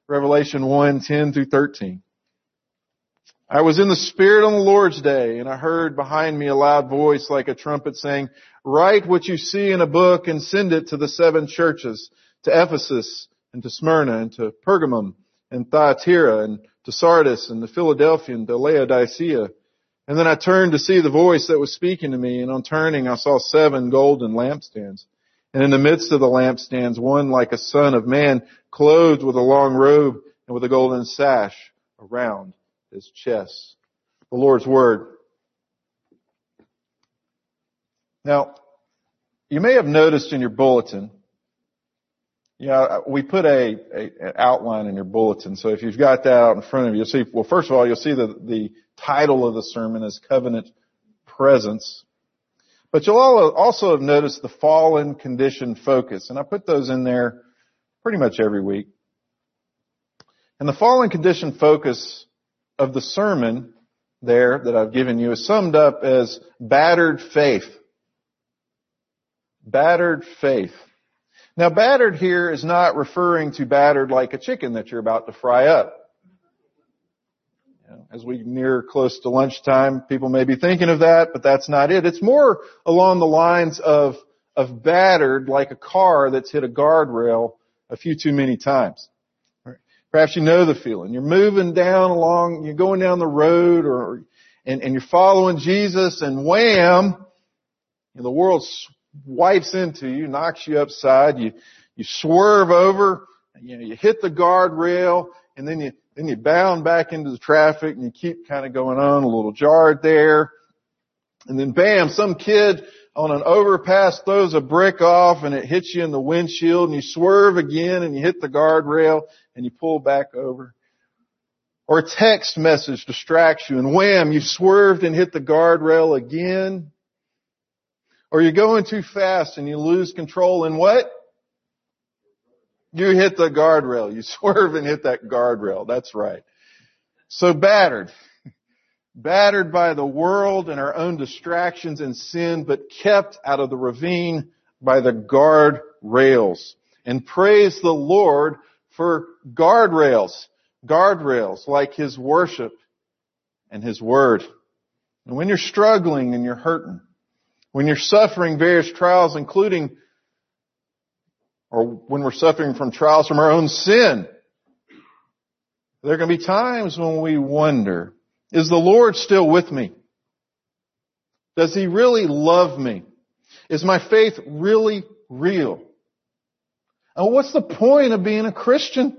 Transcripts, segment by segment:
Revelation 1:10 through 13. I was in the Spirit on the Lord's day, and I heard behind me a loud voice like a trumpet saying, "Write what you see in a book and send it to the 7 churches, to Ephesus and to Smyrna and to Pergamum and Thyatira and to Sardis and to Philadelphia and to Laodicea." And then I turned to see the voice that was speaking to me, and on turning I saw 7 golden lampstands. And in the midst of the lampstands, one like a son of man, clothed with a long robe and with a golden sash around his chest. The Lord's Word. Now, you may have noticed in your bulletin, we put an outline in your bulletin. So if you've got that out in front of you, you'll see, well, first of all, you'll see the title of the sermon is Covenant Presence. But you'll also have noticed the fallen condition focus. And I put those in there pretty much every week. And the fallen condition focus of the sermon there that I've given you is summed up as battered faith. Battered faith. Now, battered here is not referring to battered like a chicken that you're about to fry up. As we near close to lunchtime, people may be thinking of that, but that's not it. It's more along the lines of battered like a car that's hit a guardrail a few too many times. Perhaps you know the feeling. You're moving down along, you're going down the road and you're following Jesus, and wham, the world swipes into you, knocks you upside, you swerve over, you hit the guardrail, and then you bound back into the traffic, and you keep kind of going on, a little jarred there. And then bam, some kid on an overpass throws a brick off and it hits you in the windshield, and you swerve again and you hit the guardrail and you pull back over. Or a text message distracts you and wham, you swerved and hit the guardrail again. Or you're going too fast and you lose control, and what? You hit the guardrail. You swerve and hit that guardrail. That's right. So battered. Battered by the world and our own distractions and sin, but kept out of the ravine by the guardrails. And praise the Lord for guardrails. Guardrails like His worship and His Word. And when you're struggling and you're hurting, when you're suffering various trials, including, or when we're suffering from trials from our own sin, there are going to be times when we wonder, is the Lord still with me? Does He really love me? Is my faith really real? And what's the point of being a Christian?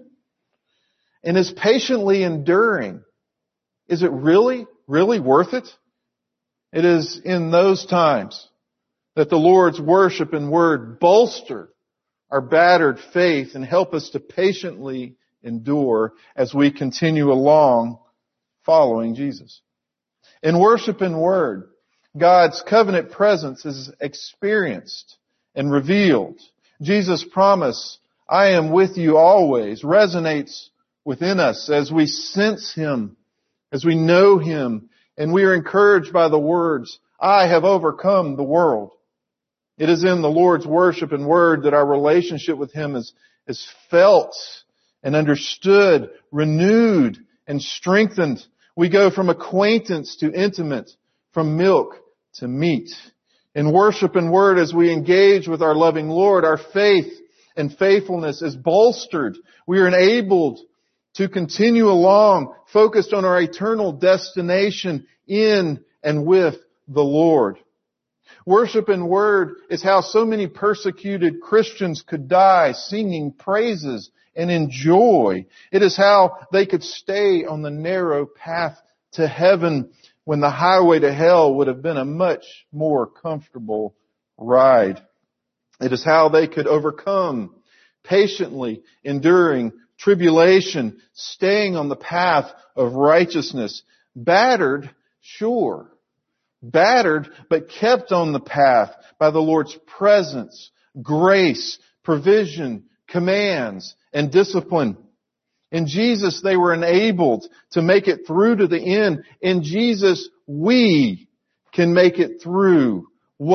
And is patiently enduring, is it really, really worth it? It is in those times that the Lord's worship and Word bolster our battered faith and help us to patiently endure as we continue along following Jesus. In worship and Word, God's covenant presence is experienced and revealed. Jesus' promise, "I am with you always," resonates within us as we sense Him, as we know Him, and we are encouraged by the words, "I have overcome the world." It is in the Lord's worship and Word that our relationship with Him is felt and understood, renewed and strengthened. We go from acquaintance to intimate, from milk to meat. In worship and Word, as we engage with our loving Lord, our faith and faithfulness is bolstered. We are enabled to continue along, focused on our eternal destination in and with the Lord. Worship and Word is how so many persecuted Christians could die singing praises and in joy. It is how they could stay on the narrow path to heaven when the highway to hell would have been a much more comfortable ride. It is how they could overcome, patiently enduring tribulation, staying on the path of righteousness. Battered, sure. Battered, but kept on the path by the Lord's presence, grace, provision, commands, and discipline. In Jesus, they were enabled to make it through to the end. In Jesus, we can make it through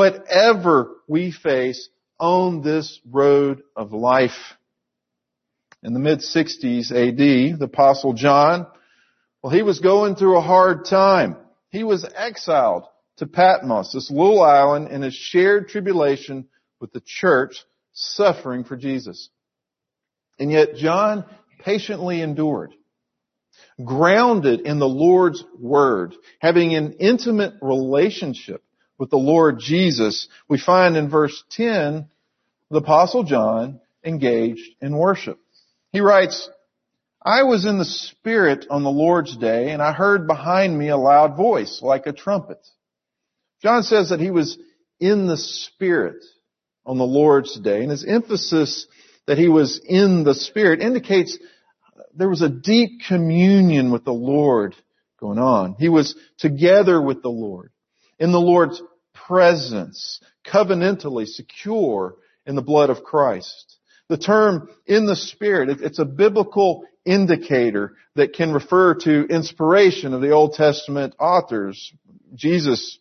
whatever we face on this road of life. In the mid-60s AD, the Apostle John, well, he was going through a hard time. He was exiled to Patmos, this little island, in a shared tribulation with the church suffering for Jesus. And yet John patiently endured, grounded in the Lord's Word, having an intimate relationship with the Lord Jesus. We find in verse 10, the Apostle John engaged in worship. He writes, I was in the Spirit on the Lord's day, and I heard behind me a loud voice like a trumpet. John says that he was in the Spirit on the Lord's day, and his emphasis that he was in the Spirit indicates there was a deep communion with the Lord going on. He was together with the Lord, in the Lord's presence, covenantally secure in the blood of Christ. The term in the Spirit, it's a biblical indicator that can refer to inspiration of the Old Testament authors. Jesus,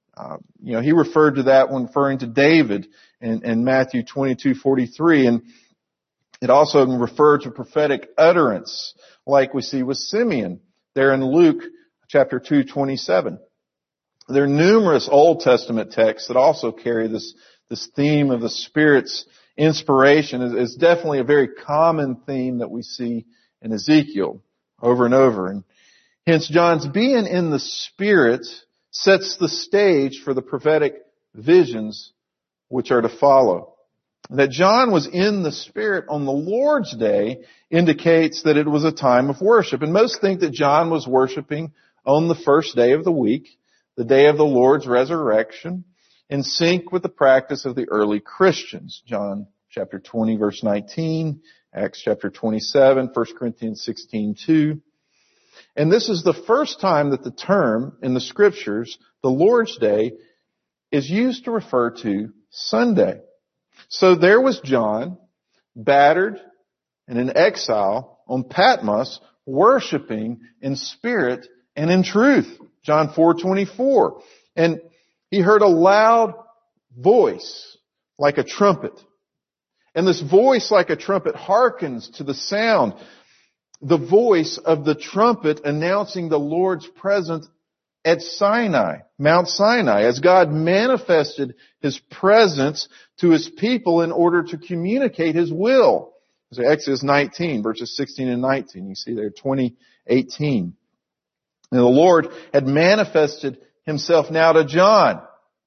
he referred to that when referring to David in Matthew 22:43, and it also referred to prophetic utterance, like we see with Simeon there in Luke chapter 2:27. There are numerous Old Testament texts that also carry this theme of the Spirit's inspiration. Is definitely a very common theme that we see in Ezekiel over and over. And hence John's being in the Spirit sets the stage for the prophetic visions which are to follow. That John was in the Spirit on the Lord's day indicates that it was a time of worship. And most think that John was worshiping on the first day of the week, the day of the Lord's resurrection, in sync with the practice of the early Christians. John chapter 20 verse 19, Acts chapter 27, 1 Corinthians 16:2. And this is the first time that the term in the Scriptures, the Lord's Day, is used to refer to Sunday. So there was John, battered and in exile on Patmos, worshiping in spirit and in truth. John 4:24. And he heard a loud voice like a trumpet. And this voice like a trumpet hearkens to the sound, the voice of the trumpet announcing the Lord's presence at Sinai, Mount Sinai, as God manifested His presence to His people in order to communicate His will. So Exodus 19, verses 16 and 19. You see there, 20:18. And the Lord had manifested Himself now to John.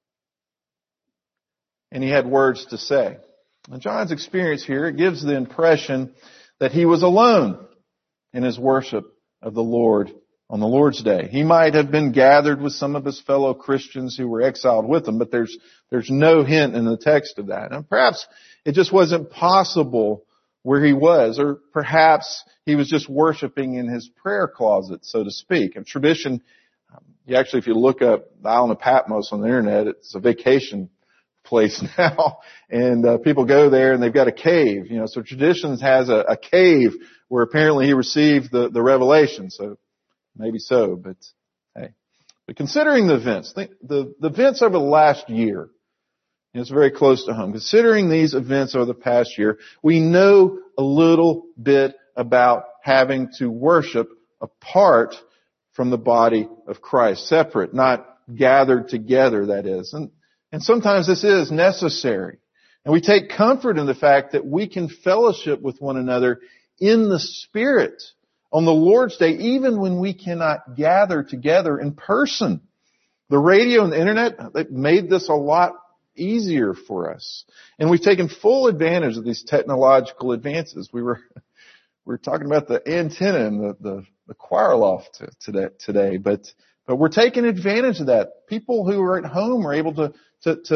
And He had words to say. And John's experience here, it gives the impression that he was alone in his worship of the Lord on the Lord's Day. He might have been gathered with some of his fellow Christians who were exiled with him, but there's no hint in the text of that. And perhaps it just wasn't possible where he was, or perhaps he was just worshiping in his prayer closet, so to speak. And tradition, if you look up the island of Patmos on the internet, it's a vacation place now, and people go there and they've got a cave. So tradition has a cave where apparently he received the revelation. So maybe so, but hey. But considering the events, the events over the last year, it's very close to home. Considering these events over the past year, we know a little bit about having to worship apart from the body of Christ, separate, not gathered together, that is. And sometimes this is necessary. And we take comfort in the fact that we can fellowship with one another in the Spirit on the Lord's Day, even when we cannot gather together in person. The radio and the internet, they've made this a lot easier for us. And we've taken full advantage of these technological advances. We were talking about the antenna and the choir loft today, but we're taking advantage of that. People who are at home are able to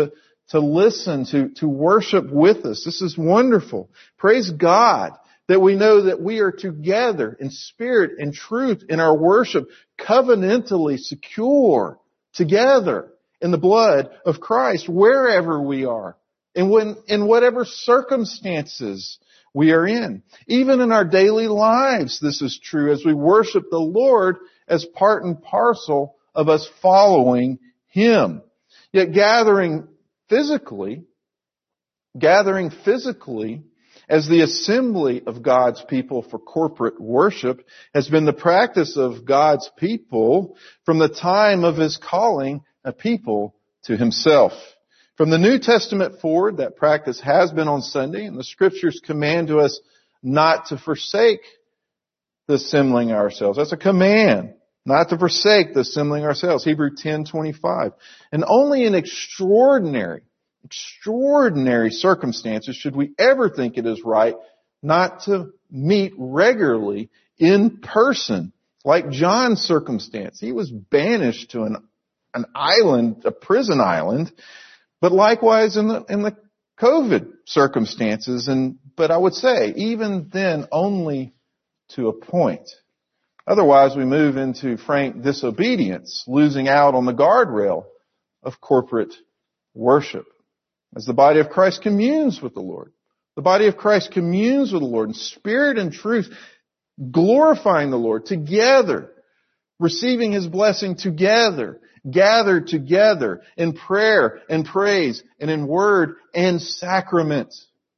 listen, to worship with us. This is wonderful. Praise God that we know that we are together in spirit and truth in our worship, covenantally secure together in the blood of Christ, wherever we are, and in whatever circumstances we are in. Even in our daily lives, this is true as we worship the Lord as part and parcel of us following Him. Yet gathering physically as the assembly of God's people for corporate worship has been the practice of God's people from the time of His calling a people to Himself. From the New Testament forward, that practice has been on Sunday, and the Scriptures command to us not to forsake the assembling ourselves. That's a command, not to forsake the assembling ourselves. Hebrews 10:25. And only in extraordinary circumstances should we ever think it is right not to meet regularly in person, like John's circumstance. He was banished to an island, a prison island, but likewise in the COVID circumstances. But I would say, even then, only to a point. Otherwise, we move into frank disobedience, losing out on the guardrail of corporate worship. As the body of Christ communes with the Lord, the body of Christ communes with the Lord in spirit and truth, glorifying the Lord together, receiving His blessing together, gathered together in prayer and praise and in word and sacrament.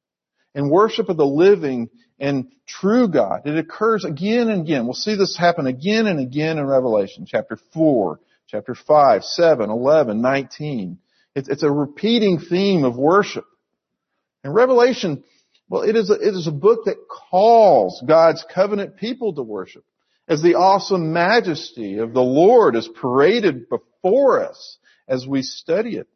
In worship of the living and true God. It occurs again and again. We'll see this happen again and again in Revelation, chapter 4, chapter 5, 7, 11, 19. It's a repeating theme of worship. And Revelation, well, it is a book that calls God's covenant people to worship as the awesome majesty of the Lord is paraded before us as we study it.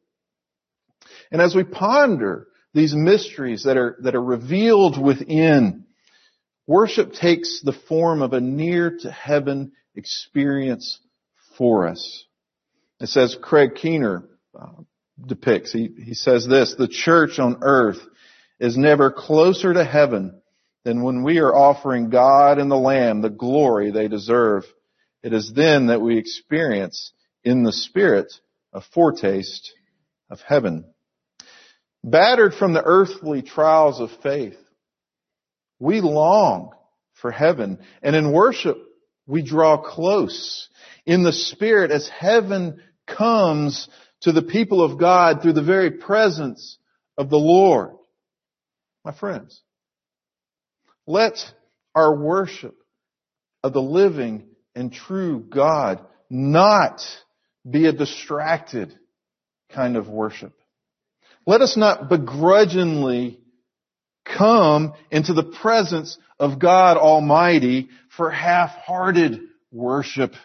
And as we ponder these mysteries that are revealed within, worship takes the form of a near to heaven experience for us. It says, Craig Keener depicts, he says this: the church on earth is never closer to heaven than when we are offering God and the Lamb the glory they deserve. It is then that we experience in the Spirit a foretaste of heaven. Battered from the earthly trials of faith, we long for heaven. And in worship, we draw close in the Spirit as heaven comes to the people of God through the very presence of the Lord. My friends, let our worship of the living and true God not be a distracted kind of worship. Let us not begrudgingly come into the presence of God Almighty for half-hearted worship.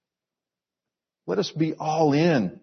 Let us be all in,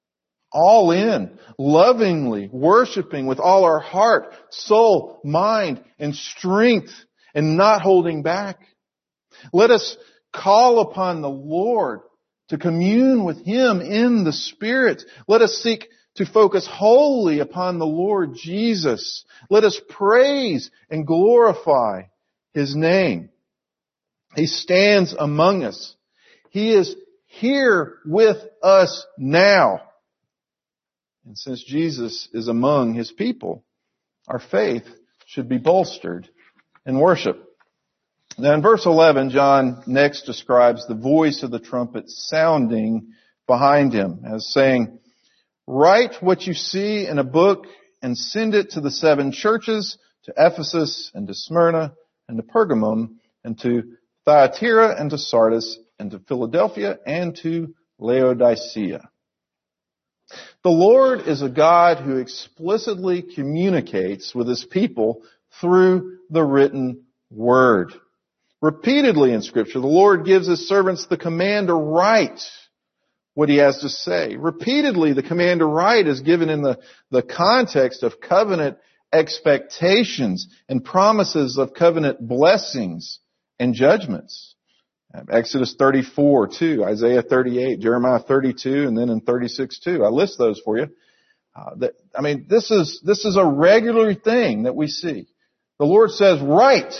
lovingly worshiping with all our heart, soul, mind, and strength, and not holding back. Let us call upon the Lord to commune with Him in the Spirit. Let us seek to focus wholly upon the Lord Jesus. Let us praise and glorify His name. He stands among us. He is here with us now. And since Jesus is among His people, our faith should be bolstered in worship. Now in verse 11, John next describes the voice of the trumpet sounding behind him as saying, "Write what you see in a book and send it to the 7 churches, to Ephesus and to Smyrna and to Pergamum and to Thyatira and to Sardis and to Philadelphia and to Laodicea." The Lord is a God who explicitly communicates with His people through the written Word. Repeatedly in Scripture, the Lord gives His servants the command to write what He has to say. Repeatedly, the command to write is given in the context of covenant expectations and promises of covenant blessings and judgments. Exodus 34:2, Isaiah 38, Jeremiah 32, and then in 36:2. I list those for you. This is a regular thing that we see. The Lord says, write.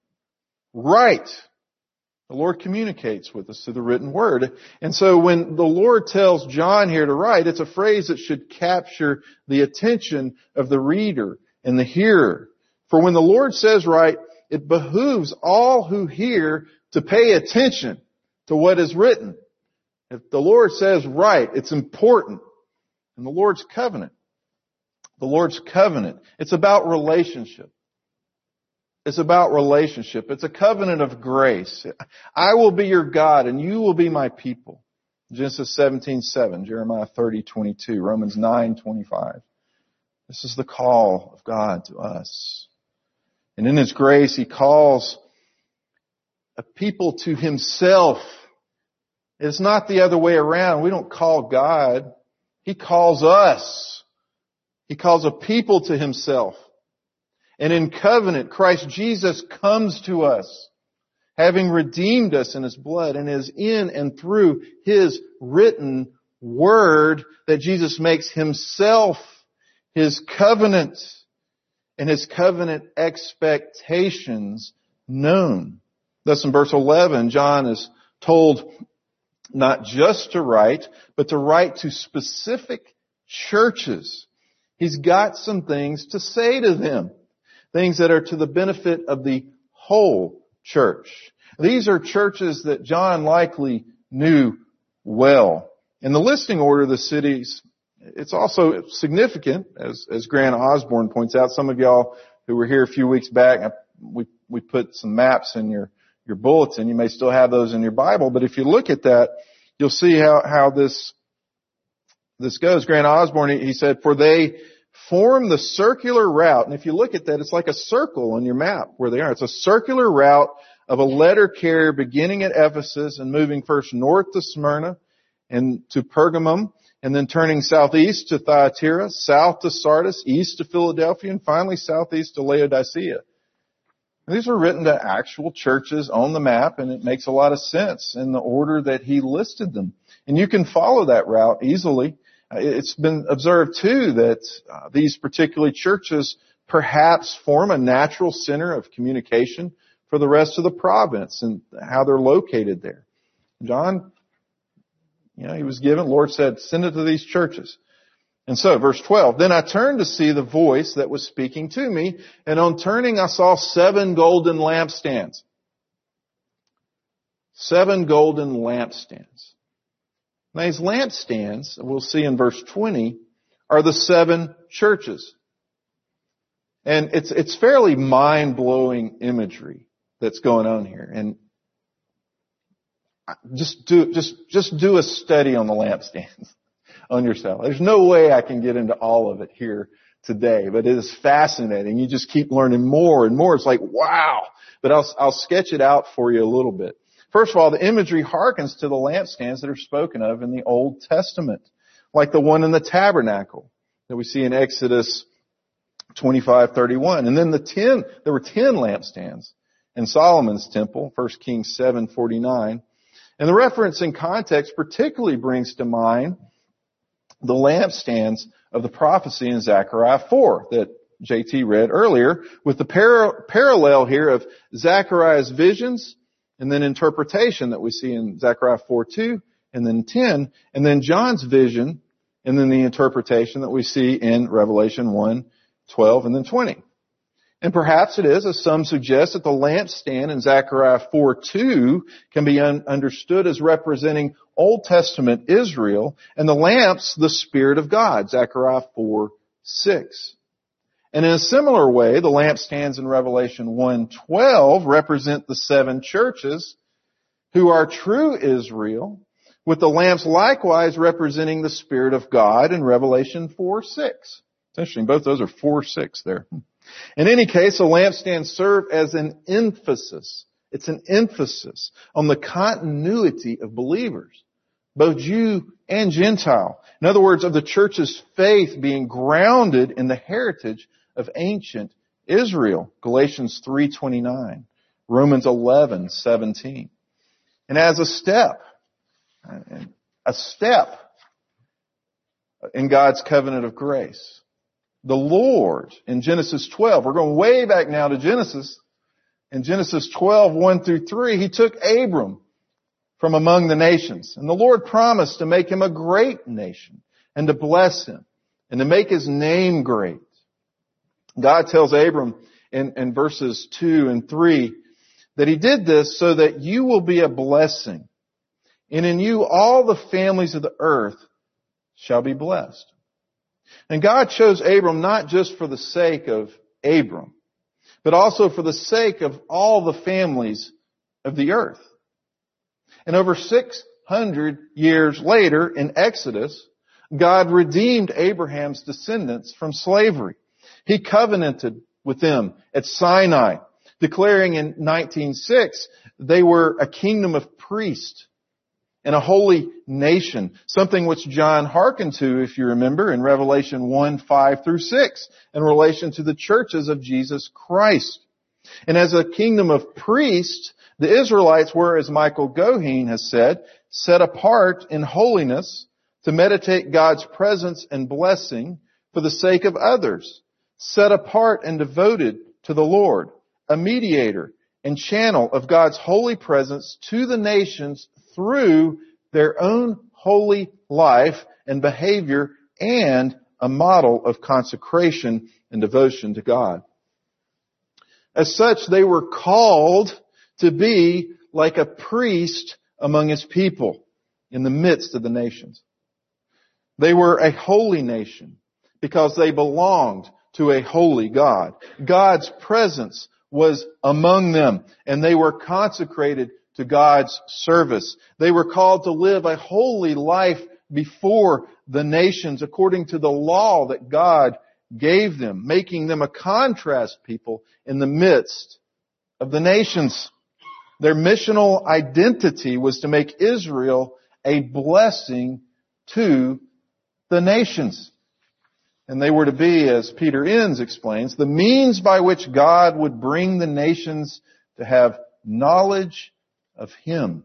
The Lord communicates with us through the written Word. And so when the Lord tells John here to write, it's a phrase that should capture the attention of the reader and the hearer. For when the Lord says write, it behooves all who hear to pay attention to what is written. If the Lord says write, it's important. And the Lord's covenant, it's about relationship. is about relationship. It's a covenant of grace. I will be your God and you will be my people. Genesis 17:7, Jeremiah 30:22, Romans 9:25. This is the call of God to us. And in His grace, He calls a people to Himself. It's not the other way around. We don't call God. He calls us. He calls a people to Himself. And in covenant, Christ Jesus comes to us, having redeemed us in His blood, and is in and through His written word that Jesus makes Himself His covenant and His covenant expectations known. Thus in verse 11, John is told not just to write, but to write to specific churches. He's got some things to say to them. Things that are to the benefit of the whole church. These are churches that John likely knew well. In the listing order of the cities, it's also significant, as Grant Osborne points out. Some of y'all who were here a few weeks back, we put some maps in your bulletin. You may still have those in your Bible, but if you look at that, you'll see how this goes. Grant Osborne, he said, for they form the circular route. And if you look at that, it's like a circle on your map where they are. It's a circular route of a letter carrier beginning at Ephesus and moving first north to Smyrna and to Pergamum, and then turning southeast to Thyatira, south to Sardis, east to Philadelphia, and finally southeast to Laodicea. These are written to actual churches on the map, and it makes a lot of sense in the order that he listed them. And you can follow that route easily. It's been observed, too, that these particular churches perhaps form a natural center of communication for the rest of the province and how they're located there. John, he was given, the Lord said, send it to these churches. And so, verse 12, then I turned to see the voice that was speaking to me, and on turning I saw 7 golden lampstands. 7 golden lampstands. Now these lampstands, we'll see in verse 20, are the 7 churches. And it's fairly mind-blowing imagery that's going on here. And just do a study on the lampstands on yourself. There's no way I can get into all of it here today, but it is fascinating. You just keep learning more and more. It's like, wow. But I'll sketch it out for you a little bit. First of all, the imagery harkens to the lampstands that are spoken of in the Old Testament, like the one in the tabernacle that we see in Exodus 25:31. And then there were 10 lampstands in Solomon's temple, 1 Kings 7:49. And the reference in context particularly brings to mind the lampstands of the prophecy in Zechariah 4 that JT read earlier, with the parallel here of Zechariah's visions and then interpretation that we see in Zechariah 4:2 and then 10, and then John's vision and then the interpretation that we see in Revelation 1:12 and then 20. And perhaps it is, as some suggest, that the lampstand in Zechariah 4:2 can be understood as representing Old Testament Israel, and the lamps, the Spirit of God, Zechariah 4:6. And in a similar way, the lampstands in Revelation 1:12 represent the 7 churches who are true Israel, with the lamps likewise representing the Spirit of God in Revelation 4:6. It's interesting, both those are 4:6 there. In any case, the lampstands serve as an emphasis. It's an emphasis on the continuity of believers, both Jew and Gentile. In other words, of the church's faith being grounded in the heritage of ancient Israel. Galatians 3:29, Romans 11:17. And as a step in God's covenant of grace, the Lord in Genesis 12, we're going way back now to Genesis. In Genesis 12:1-3, He took Abram from among the nations. And the Lord promised to make him a great nation and to bless him and to make His name great. God tells Abram in verses 2 and 3 that He did this so that you will be a blessing. And in you all the families of the earth shall be blessed. And God chose Abram not just for the sake of Abram, but also for the sake of all the families of the earth. And over 600 years later in Exodus, God redeemed Abraham's descendants from slavery. He covenanted with them at Sinai, declaring in 1906 they were a kingdom of priests and a holy nation, something which John hearkened to, if you remember, in Revelation 1:5-6, in relation to the churches of Jesus Christ. And as a kingdom of priests, the Israelites were, as Michael Goheen has said, set apart in holiness to meditate God's presence and blessing for the sake of others, set apart and devoted to the Lord, a mediator and channel of God's holy presence to the nations through their own holy life and behavior, and a model of consecration and devotion to God. As such, they were called to be like a priest among His people in the midst of the nations. They were a holy nation because they belonged to a holy God. God's presence was among them, and they were consecrated to God's service. They were called to live a holy life before the nations according to the law that God gave them, making them a contrast people in the midst of the nations. Their missional identity was to make Israel a blessing to the nations. And they were to be, as Peter Enns explains, the means by which God would bring the nations to have knowledge of Him.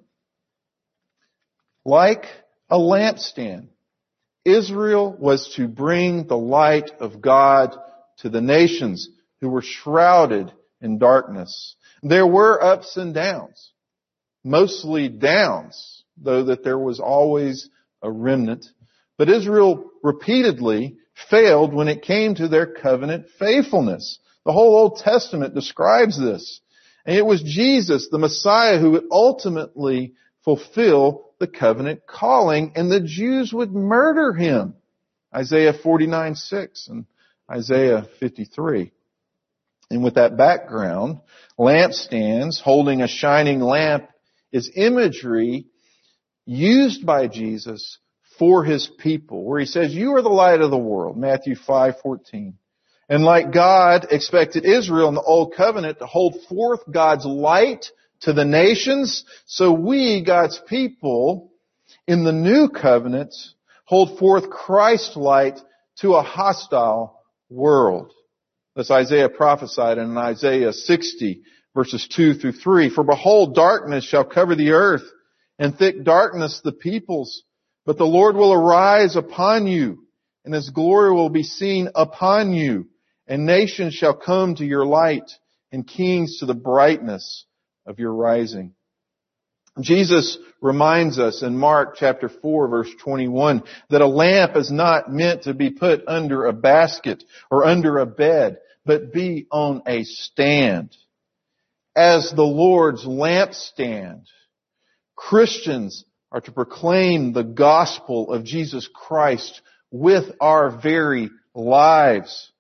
Like a lampstand, Israel was to bring the light of God to the nations who were shrouded in darkness. There were ups and downs, mostly downs, though that there was always a remnant. But Israel repeatedly failed when it came to their covenant faithfulness. The whole Old Testament describes this. And it was Jesus, the Messiah, who would ultimately fulfill the covenant calling, and the Jews would murder Him. Isaiah 49:6 and Isaiah 53. And with that background, lampstands holding a shining lamp is imagery used by Jesus for His people, where He says, "You are the light of the world," Matthew 5:14. And like God expected Israel in the Old Covenant to hold forth God's light to the nations, so we, God's people, in the New Covenant, hold forth Christ's light to a hostile world. As Isaiah prophesied in Isaiah 60, verses 2-3. "For behold, darkness shall cover the earth, and thick darkness the peoples. But the Lord will arise upon you, and His glory will be seen upon you. And nations shall come to your light, and kings to the brightness of your rising." Jesus reminds us in Mark chapter 4, verse 21, that a lamp is not meant to be put under a basket or under a bed, but be on a stand. As the Lord's lampstand, Christians are to proclaim the gospel of Jesus Christ with our very lives.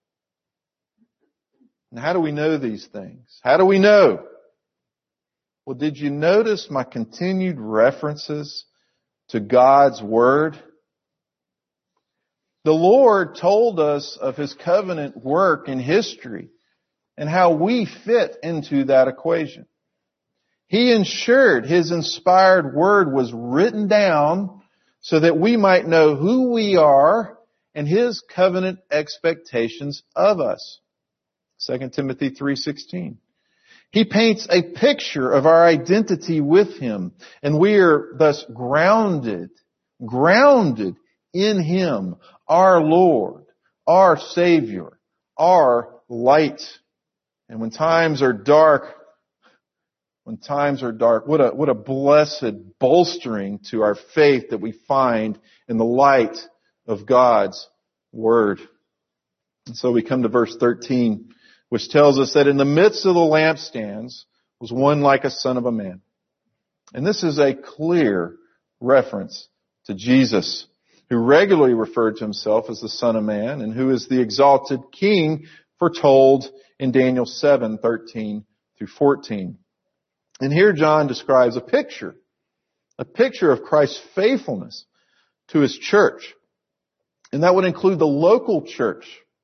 And how do we know these things? How do we know? Well, did you notice my continued references to God's Word? The Lord told us of His covenant work in history and how we fit into that equation. He ensured His inspired Word was written down so that we might know who we are and His covenant expectations of us. 2 Timothy 3:16. He paints a picture of our identity with Him, and we are thus grounded in Him, our Lord, our Savior, our light. And when times are dark, what a blessed bolstering to our faith that we find in the light of God's Word. And so we come to verse 13, which tells us that in the midst of the lampstands was one like a son of a man. And this is a clear reference to Jesus, who regularly referred to Himself as the Son of Man, and who is the exalted King foretold in Daniel 7:13 through 14. And here John describes a picture of Christ's faithfulness to His church. And that would include the local church.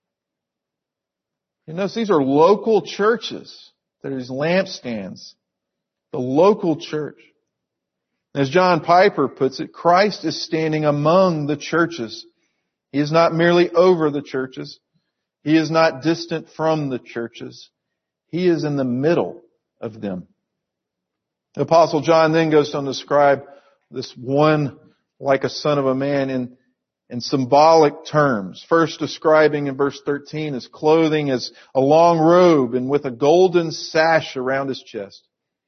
You notice these are local churches. There's lampstands. The local church. As John Piper puts it, Christ is standing among the churches. He is not merely over the churches. He is not distant from the churches. He is in the middle of them. The Apostle John then goes on to describe this one like a son of a man in symbolic terms. First describing in verse 13 his clothing as a long robe and with a golden sash around his chest.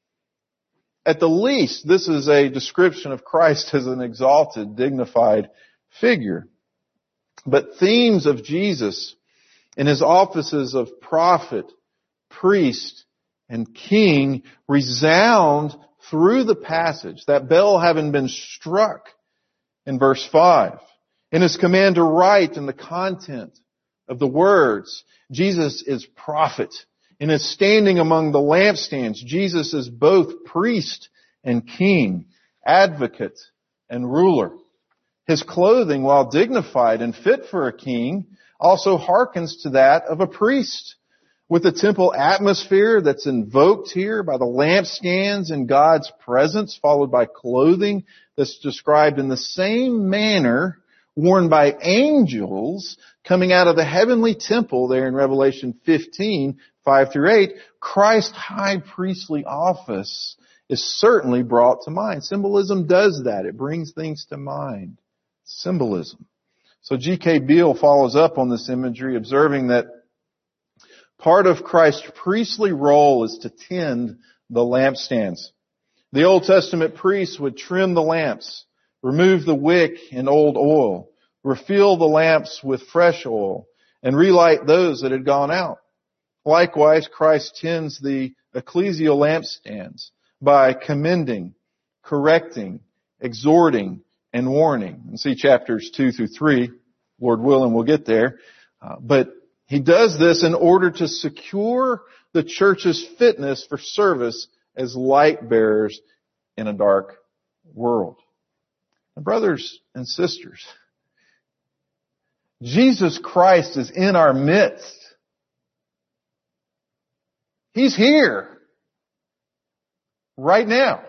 At the least, this is a description of Christ as an exalted, dignified figure. But themes of Jesus in His offices of prophet, priest, and king resound through the passage, that bell having been struck in verse 5. In His command to write and the content of the words, Jesus is prophet. In His standing among the lampstands, Jesus is both priest and king, advocate and ruler. His clothing, while dignified and fit for a king, also hearkens to that of a priest. With the temple atmosphere that's invoked here by the lampstands in God's presence, followed by clothing that's described in the same manner worn by angels coming out of the heavenly temple there in Revelation 15, 5 through 8, Christ's high priestly office is certainly brought to mind. Symbolism does that. It brings things to mind. Symbolism. So G.K. Beale follows up on this imagery, observing that part of Christ's priestly role is to tend the lampstands. The Old Testament priests would trim the lamps, remove the wick and old oil, refill the lamps with fresh oil, and relight those that had gone out. Likewise, Christ tends the ecclesial lampstands by commending, correcting, exhorting, and warning. And see chapters 2 through 3. Lord willing, we'll get there. But He does this in order to secure the church's fitness for service as light bearers in a dark world. And brothers and sisters, Jesus Christ is in our midst. He's here right now.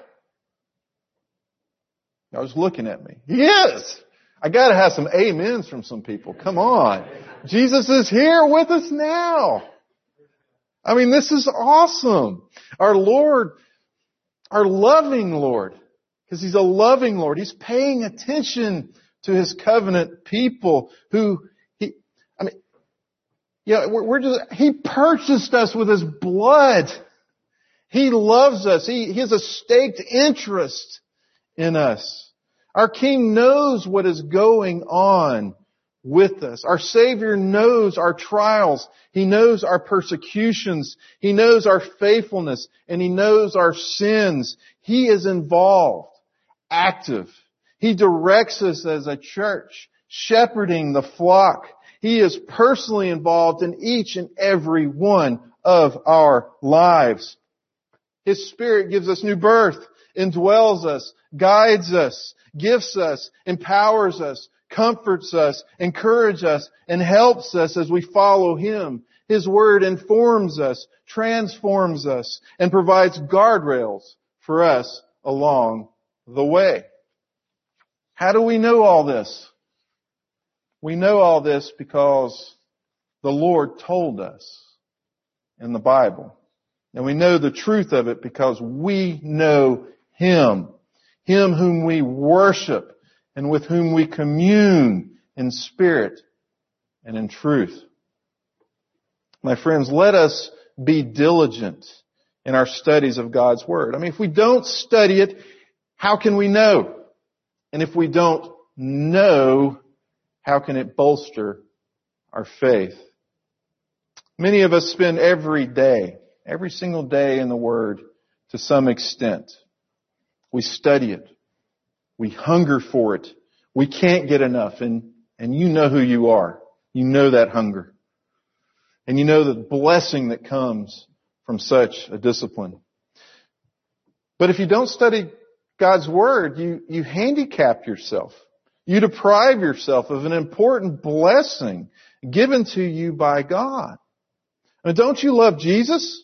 I was looking at me. He is. I gotta have some amens from some people. Come on. Jesus is here with us now. I mean, this is awesome. Our Lord, our loving Lord, because He's a loving Lord. He's paying attention to His covenant people who He purchased us with His blood. He loves us. He has a staked interest in us. Our King knows what is going on with us. Our Savior knows our trials. He knows our persecutions. He knows our faithfulness, and He knows our sins. He is involved, active. He directs us as a church, shepherding the flock. He is personally involved in each and every one of our lives. His Spirit gives us new birth, indwells us, guides us, gifts us, empowers us, comforts us, encourages us, and helps us as we follow Him. His Word informs us, transforms us, and provides guardrails for us along the way. How do we know all this? We know all this because the Lord told us in the Bible. And we know the truth of it because we know Him. Him whom we worship and with whom we commune in spirit and in truth. My friends, let us be diligent in our studies of God's Word. I mean, if we don't study it, how can we know? And if we don't know, how can it bolster our faith? Many of us spend every single day in the Word to some extent. We study it. We hunger for it. We can't get enough. And you know who you are. You know that hunger. And you know the blessing that comes from such a discipline. But if you don't study God's Word, you handicap yourself. You deprive yourself of an important blessing given to you by God. I mean, don't you love Jesus?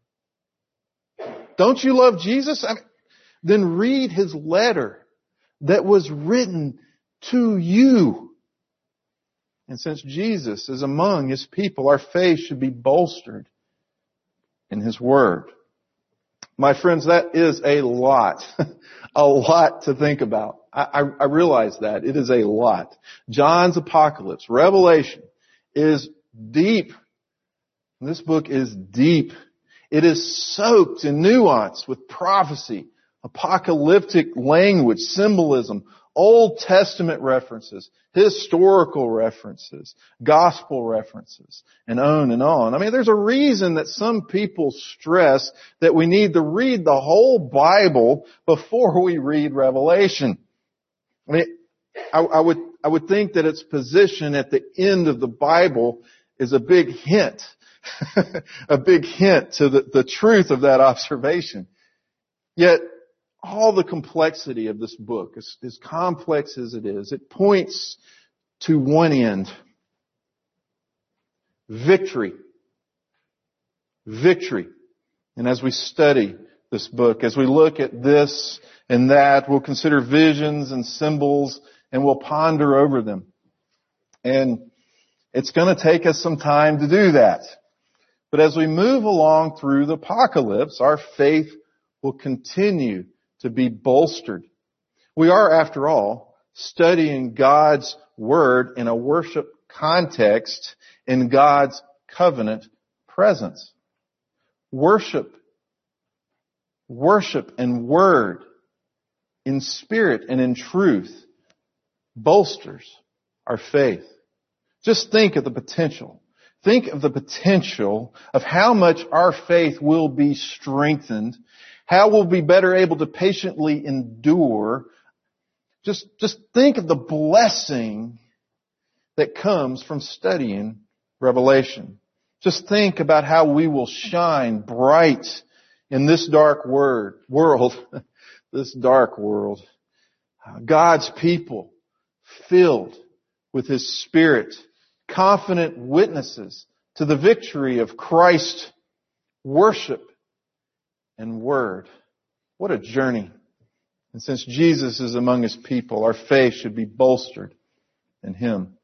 Don't you love Jesus? Then read His letter that was written to you. And since Jesus is among His people, our faith should be bolstered in His Word. My friends, that is a lot. A lot to think about. I realize that. It is a lot. John's apocalypse, Revelation, is deep. This book is deep. It is soaked in nuance with prophecy, apocalyptic language, symbolism, Old Testament references, historical references, gospel references, and on and on. I mean, there's a reason that some people stress that we need to read the whole Bible before we read Revelation. I mean, I would think that its position at the end of the Bible is a big hint, a big hint to the truth of that observation. Yet, all the complexity of this book, as complex as it is, it points to one end. Victory. Victory. And as we study this book, as we look at this and that, we'll consider visions and symbols and we'll ponder over them. And it's going to take us some time to do that. But as we move along through the apocalypse, our faith will continue to be bolstered. We are, after all, studying God's Word in a worship context in God's covenant presence. Worship and Word in spirit and in truth bolsters our faith. Just think of the potential. Think of the potential of how much our faith will be strengthened, how we'll be better able to patiently endure. Just think of the blessing that comes from studying Revelation. Just think about how we will shine bright in this dark world, this dark world. God's people filled with His Spirit, confident witnesses to the victory of Christ's worship and Word. What a journey. And since Jesus is among His people, our faith should be bolstered in Him.